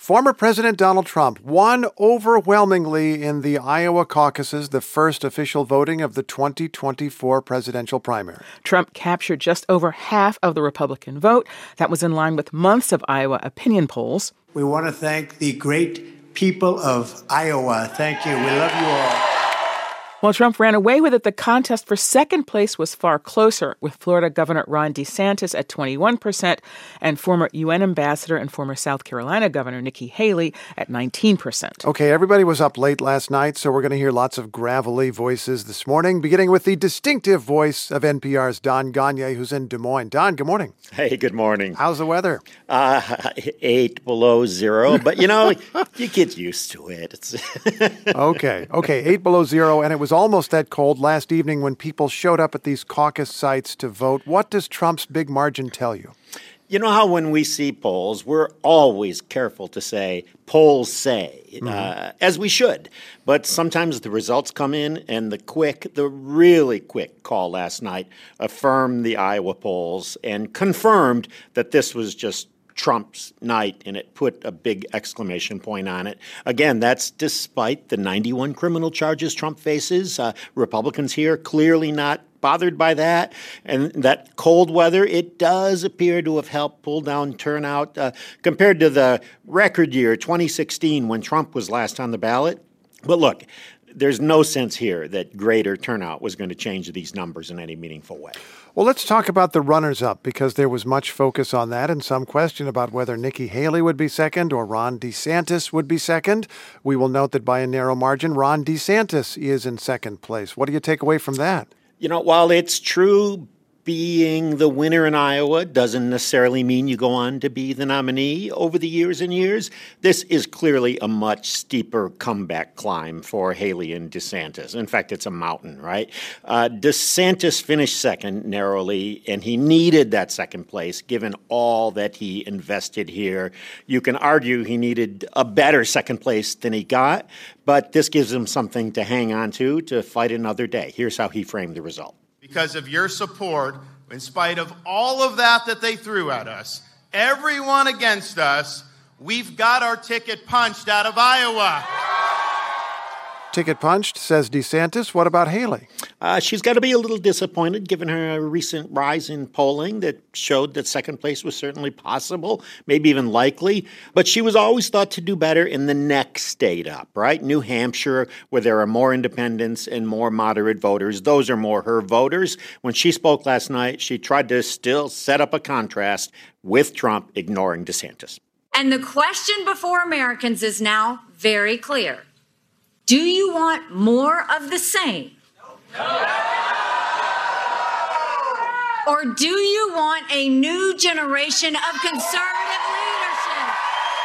Former President Donald Trump won overwhelmingly in the Iowa caucuses, the first official voting of the 2024 presidential primary. Trump captured just over half of the Republican vote. That was in line with months of Iowa opinion polls. We want to thank the great people of Iowa. Thank you. We love you all. While Trump ran away with it, the contest for second place was far closer, with Florida Governor Ron DeSantis at 21% and former UN ambassador and former South Carolina Governor Nikki Haley at 19%. Okay, everybody was up late last night, so we're going to hear lots of gravelly voices this morning, beginning with the distinctive voice of NPR's Don Gonyea, who's in Des Moines. Don, good morning. Hey, good morning. How's the weather? 8 below zero, but you get used to it. Okay, 8 below zero, and it was almost that cold last evening when people showed up at these caucus sites to vote. What does Trump's big margin tell you? You know how when we see polls, we're always careful to say, polls say, as we should. But sometimes the results come in, and the really quick call last night affirmed the Iowa polls and confirmed that this was just Trump's night, and it put a big exclamation point on it. Again, that's despite the 91 criminal charges Trump faces. Republicans here clearly not bothered by that. And that cold weather, it does appear to have helped pull down turnout compared to the record year, 2016, when Trump was last on the ballot. But look, there's no sense here that greater turnout was going to change these numbers in any meaningful way. Well, let's talk about the runners-up, because there was much focus on that and some question about whether Nikki Haley would be second or Ron DeSantis would be second. We will note that by a narrow margin, Ron DeSantis is in second place. What do you take away from that? While it's true being the winner in Iowa doesn't necessarily mean you go on to be the nominee over the years and years, this is clearly a much steeper comeback climb for Haley and DeSantis. In fact, it's a mountain, right? DeSantis finished second narrowly, and he needed that second place given all that he invested here. You can argue he needed a better second place than he got, but this gives him something to hang on to fight another day. Here's how he framed the result. Because of your support, in spite of all of that they threw at us, everyone against us, we've got our ticket punched out of Iowa. Ticket punched, says DeSantis. What about Haley? She's got to be a little disappointed given her recent rise in polling that showed that second place was certainly possible, maybe even likely. But she was always thought to do better in the next state up, right? New Hampshire, where there are more independents and more moderate voters. Those are more her voters. When she spoke last night, she tried to still set up a contrast with Trump ignoring DeSantis. And the question before Americans is now very clear. Do you want more of the same? No. Or do you want a new generation of conservative leadership?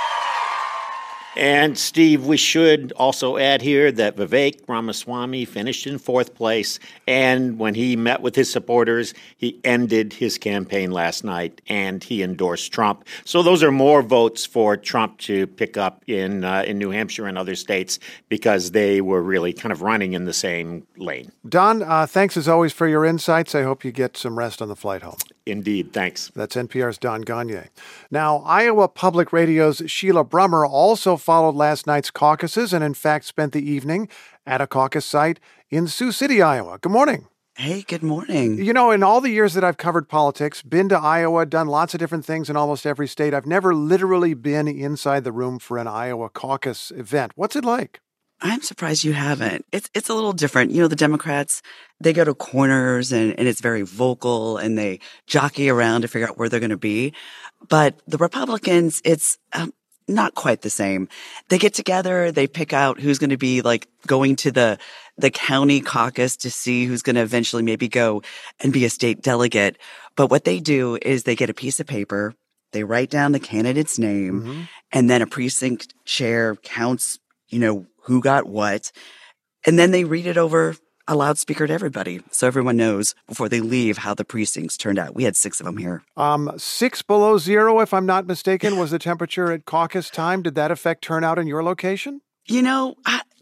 And, Steve, we should also add here that Vivek Ramaswamy finished in fourth place. And when he met with his supporters, he ended his campaign last night and he endorsed Trump. So those are more votes for Trump to pick up in New Hampshire and other states because they were really kind of running in the same lane. Don, thanks as always for your insights. I hope you get some rest on the flight home. Indeed. Thanks. That's NPR's Don Gonyea. Now, Iowa Public Radio's Sheila Brummer also followed last night's caucuses and, in fact, spent the evening at a caucus site in Sioux City, Iowa. Good morning. Hey, good morning. In all the years that I've covered politics, been to Iowa, done lots of different things in almost every state, I've never literally been inside the room for an Iowa caucus event. What's it like? I'm surprised you haven't. It's a little different. The Democrats, they go to corners and it's very vocal and they jockey around to figure out where they're going to be. But the Republicans, it's not quite the same. They get together, they pick out who's going to be going to the county caucus to see who's going to eventually maybe go and be a state delegate. But what they do is they get a piece of paper, they write down the candidate's name, and then a precinct chair counts, who got what, and then they read it over a loudspeaker to everybody so everyone knows before they leave how the precincts turned out. We had 6 of them here. 6 below zero, if I'm not mistaken, was the temperature at caucus time. Did that affect turnout in your location? I kind of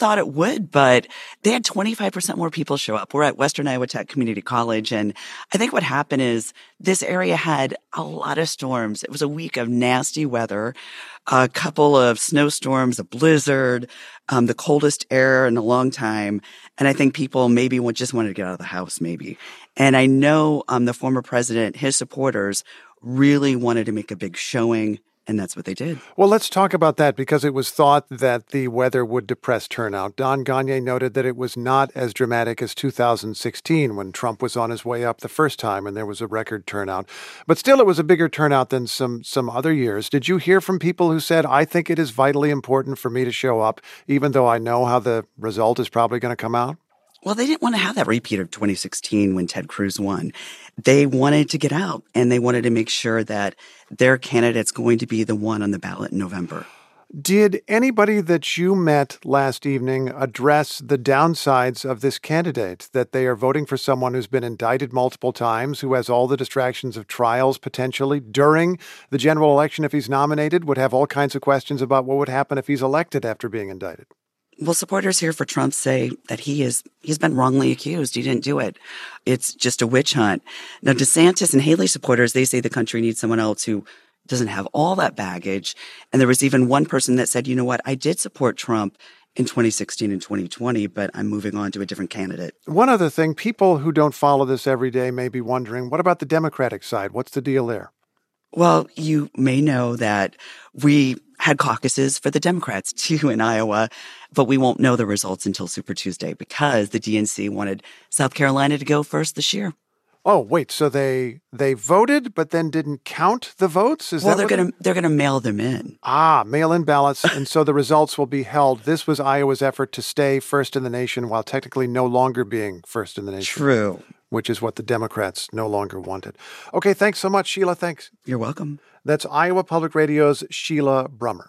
thought it would, but they had 25% more people show up. We're at Western Iowa Tech Community College, and I think what happened is this area had a lot of storms. It was a week of nasty weather, a couple of snowstorms, a blizzard, the coldest air in a long time. And I think people maybe just wanted to get out of the house, maybe. And I know the former president, his supporters really wanted to make a big showing. And that's what they did. Well, let's talk about that because it was thought that the weather would depress turnout. Don Gagné noted that it was not as dramatic as 2016 when Trump was on his way up the first time and there was a record turnout. But still, it was a bigger turnout than some other years. Did you hear from people who said, I think it is vitally important for me to show up, even though I know how the result is probably going to come out? Well, they didn't want to have that repeat of 2016 when Ted Cruz won. They wanted to get out, and they wanted to make sure that their candidate's going to be the one on the ballot in November. Did anybody that you met last evening address the downsides of this candidate, that they are voting for someone who's been indicted multiple times, who has all the distractions of trials potentially during the general election if he's nominated, would have all kinds of questions about what would happen if he's elected after being indicted? Well, supporters here for Trump say that he's been wrongly accused. He didn't do it. It's just a witch hunt. Now, DeSantis and Haley supporters, they say the country needs someone else who doesn't have all that baggage. And there was even one person that said, you know what, I did support Trump in 2016 and 2020, but I'm moving on to a different candidate. One other thing, people who don't follow this every day may be wondering, what about the Democratic side? What's the deal there? Well, you may know that we had caucuses for the Democrats too in Iowa, but we won't know the results until Super Tuesday because the DNC wanted South Carolina to go first this year. Oh, wait, so they voted but then didn't count the votes? They're going to mail them in. Mail-in ballots, and so the results will be held. This was Iowa's effort to stay first in the nation while technically no longer being first in the nation. True. Which is what the Democrats no longer wanted. Okay, thanks so much, Sheila. Thanks. You're welcome. That's Iowa Public Radio's Sheila Brummer.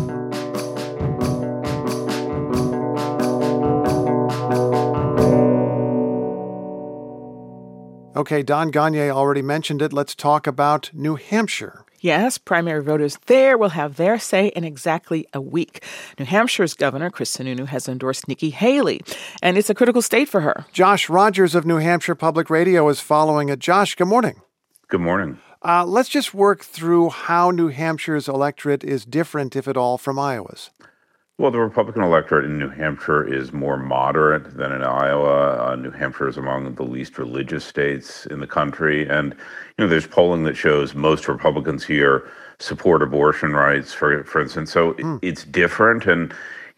Okay, Don Gagné already mentioned it. Let's talk about New Hampshire. Yes, primary voters there will have their say in exactly a week. New Hampshire's Governor, Chris Sununu, has endorsed Nikki Haley, and it's a critical state for her. Josh Rogers of New Hampshire Public Radio is following it. Josh, good morning. Good morning. Let's just work through how New Hampshire's electorate is different, if at all, from Iowa's. Well, the Republican electorate in New Hampshire is more moderate than in Iowa. New Hampshire is among the least religious states in the country. And, there's polling that shows most Republicans here support abortion rights, for instance. So it's different. And,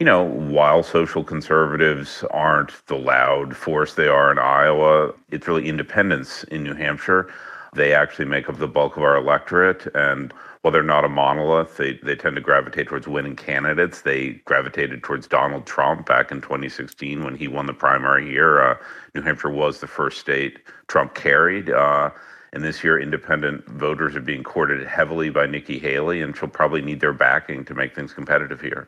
while social conservatives aren't the loud force they are in Iowa, it's really independents in New Hampshire. They actually make up the bulk of our electorate. And while they're not a monolith, they tend to gravitate towards winning candidates. They gravitated towards Donald Trump back in 2016 when he won the primary here. New Hampshire was the first state Trump carried. And this year, independent voters are being courted heavily by Nikki Haley, and she'll probably need their backing to make things competitive here.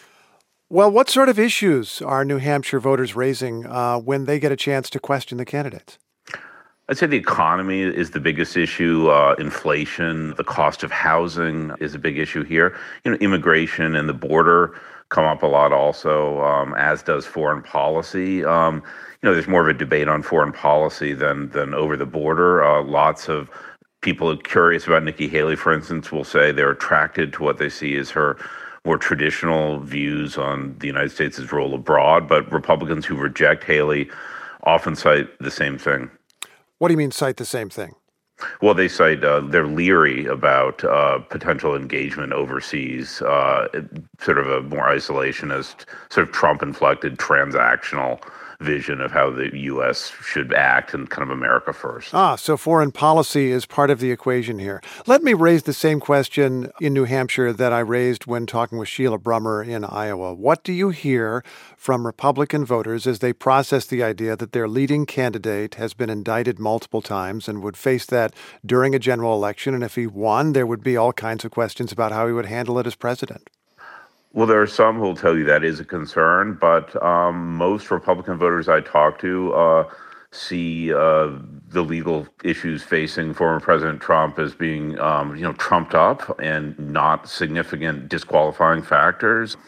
Well, what sort of issues are New Hampshire voters raising when they get a chance to question the candidates? I'd say the economy is the biggest issue. Inflation, the cost of housing is a big issue here. Immigration and the border come up a lot also, as does foreign policy. There's more of a debate on foreign policy than over the border. Lots of people curious about Nikki Haley, for instance, will say they're attracted to what they see as her more traditional views on the United States' role abroad. But Republicans who reject Haley often cite the same thing. What do you mean cite the same thing? Well, they cite they're leery about potential engagement overseas, sort of a more isolationist, sort of Trump-inflected transactional vision of how the U.S. should act and kind of America first. So foreign policy is part of the equation here. Let me raise the same question in New Hampshire that I raised when talking with Sheila Brummer in Iowa. What do you hear from Republican voters as they process the idea that their leading candidate has been indicted multiple times and would face that during a general election? And if he won, there would be all kinds of questions about how he would handle it as president. Well, there are some who will tell you that is a concern, but most Republican voters I talk to see the legal issues facing former President Trump as being, trumped up and not significant disqualifying factors.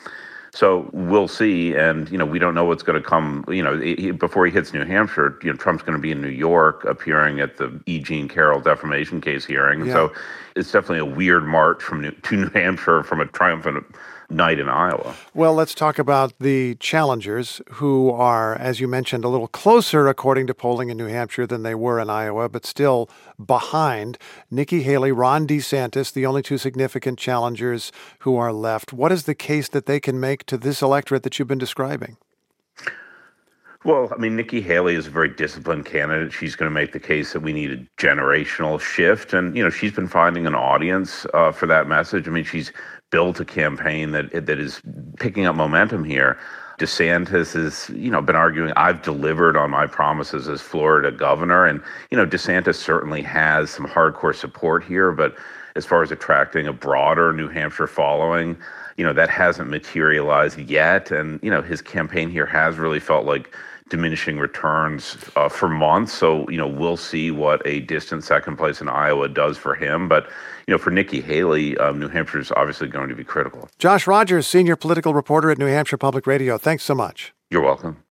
So we'll see. And, we don't know what's going to come, before he hits New Hampshire, Trump's going to be in New York appearing at the E. Jean Carroll defamation case hearing. Yeah. So it's definitely a weird march to New Hampshire from a triumphant night in Iowa. Well, let's talk about the challengers who are, as you mentioned, a little closer, according to polling in New Hampshire, than they were in Iowa, but still behind. Nikki Haley, Ron DeSantis, the only two significant challengers who are left. What is the case that they can make to this electorate that you've been describing? Well, Nikki Haley is a very disciplined candidate. She's going to make the case that we need a generational shift. And, she's been finding an audience for that message. She's built a campaign that is picking up momentum here. DeSantis has, been arguing, I've delivered on my promises as Florida governor. And, DeSantis certainly has some hardcore support here. But as far as attracting a broader New Hampshire following, that hasn't materialized yet. And, his campaign here has really felt like diminishing returns for months. So, we'll see what a distant second place in Iowa does for him. But, for Nikki Haley, New Hampshire is obviously going to be critical. Josh Rogers, senior political reporter at New Hampshire Public Radio. Thanks so much. You're welcome.